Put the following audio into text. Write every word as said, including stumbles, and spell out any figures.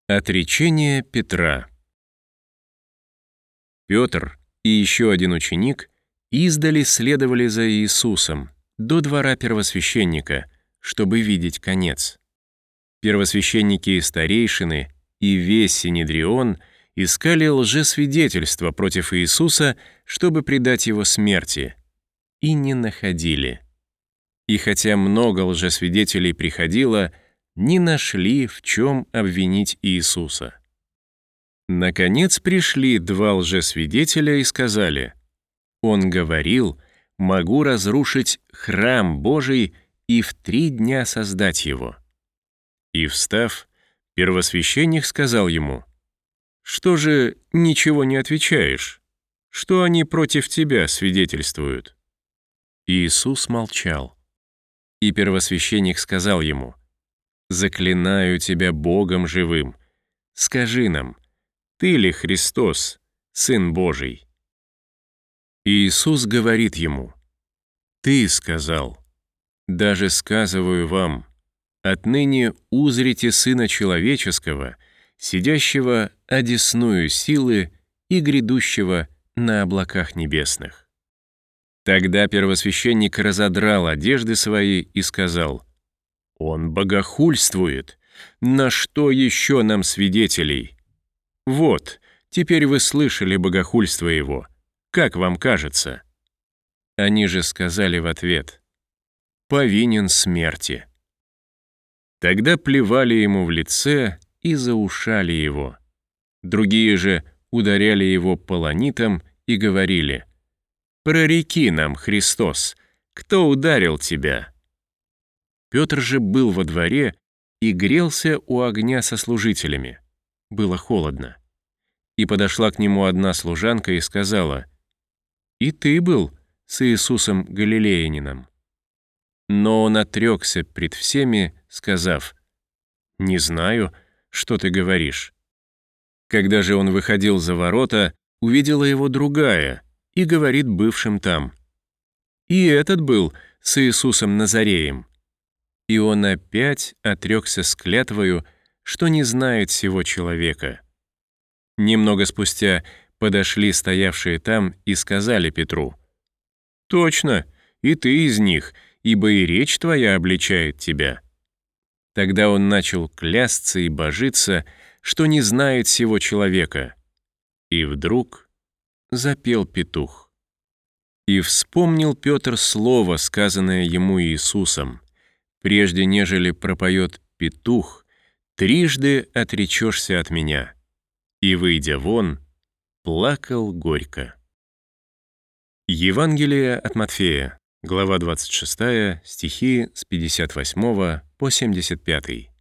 Отречение Петра. Петр и еще один ученик издали следовали за Иисусом до двора первосвященника, чтобы видеть конец. Первосвященники и старейшины и весь Синедрион искали лжесвидетельства против Иисуса, чтобы предать его смерти, и не находили. И хотя много лжесвидетелей приходило, не нашли, в чем обвинить Иисуса. Наконец пришли два лжесвидетеля и сказали: «Он говорил, могу разрушить храм Божий и в три дня создать его». И, встав, первосвященник сказал ему: «Что же ничего не отвечаешь? Что они против тебя свидетельствуют?» Иисус молчал. И первосвященник сказал ему: «Заклинаю тебя Богом живым, скажи нам, ты ли Христос, Сын Божий?» Иисус говорит ему: «Ты сказал, даже сказываю вам, отныне узрите Сына Человеческого, сидящего одесную силы и грядущего на облаках небесных». Тогда первосвященник разодрал одежды свои и сказал: «Он богохульствует! На что еще нам свидетелей? Вот, теперь вы слышали богохульство его. Как вам кажется?» Они же сказали в ответ: «Повинен смерти». Тогда плевали ему в лице и заушали его. Другие же ударяли его полонитом и говорили: «Прореки нам, Христос, кто ударил тебя?» Петр же был во дворе и грелся у огня со служителями. Было холодно. И подошла к нему одна служанка и сказала: «И ты был с Иисусом Галилеянином». Но он отрекся пред всеми, сказав: «Не знаю, что ты говоришь». Когда же он выходил за ворота, увидела его другая и говорит бывшим там: «И этот был с Иисусом Назареем». И он опять отрекся с клятвою, что не знает сего человека. Немного спустя подошли стоявшие там и сказали Петру: «Точно, и ты из них, ибо и речь твоя обличает тебя». Тогда он начал клясться и божиться, что не знает сего человека. И вдруг запел петух. И вспомнил Петр слово, сказанное ему Иисусом: «Прежде нежели пропоет петух, трижды отречешься от меня». И, выйдя вон, плакал горько. Евангелие от Матфея, глава двадцать шестая, стихи с пятьдесят восьмого по семьдесят пятый.